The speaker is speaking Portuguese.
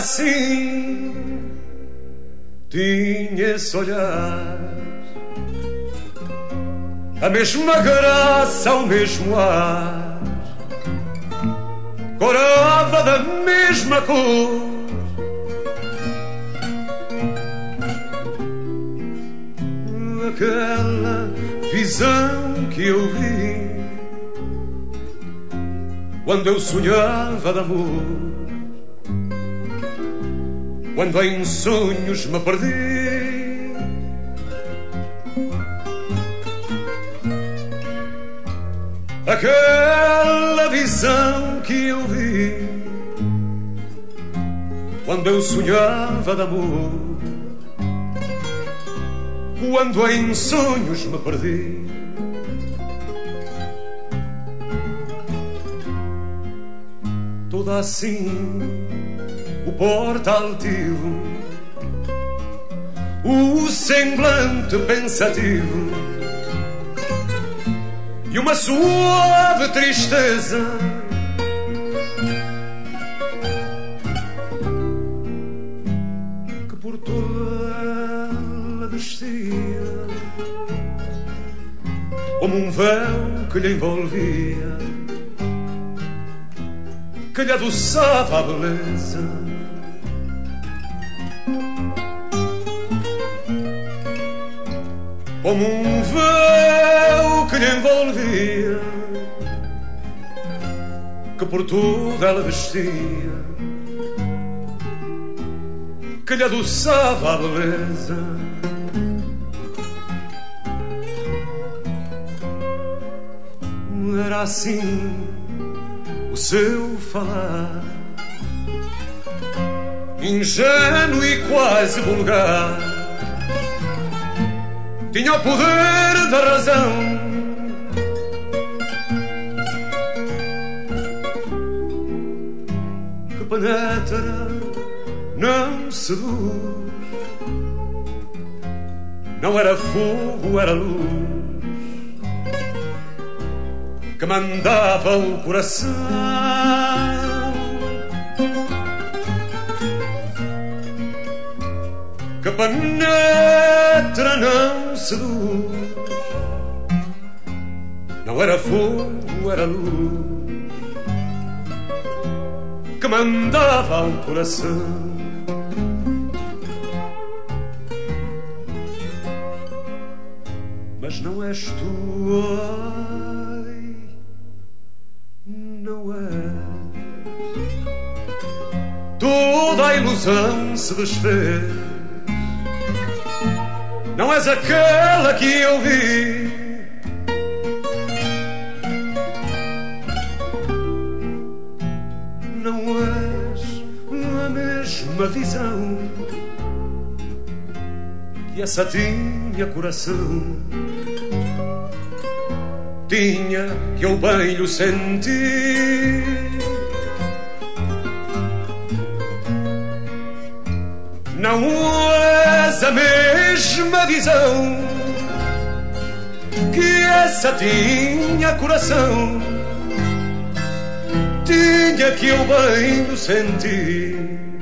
assim, tinha esse olhar, a mesma graça, o mesmo ar, corava da mesma cor. Aquela visão que eu vi quando eu sonhava de amor, quando em sonhos me perdi. Aquela visão que eu vi quando eu sonhava de amor, quando em sonhos me perdi. Toda assim, o porte altivo, o semblante pensativo e uma suave tristeza, que por toda ela vestia como um véu que lhe envolvia, que lhe adoçava a beleza. Como um véu que lhe envolvia, que por tudo ela vestia, que lhe adoçava a beleza. Era assim o seu falar, ingênuo e quase vulgar, tinha o poder da razão, que penetra, não seduz, não era fogo, era luz, que mandava o coração, que penetra, não seduz, não era fogo, era luz, que mandava o coração. Mas não és tu, ai, não és. Toda a ilusão se desfez, não és aquela que eu vi. Não és a mesma visão que essa tinha coração, tinha que eu bem o senti. Não és a mesma visão que essa tinha coração, tinha que eu bem o senti.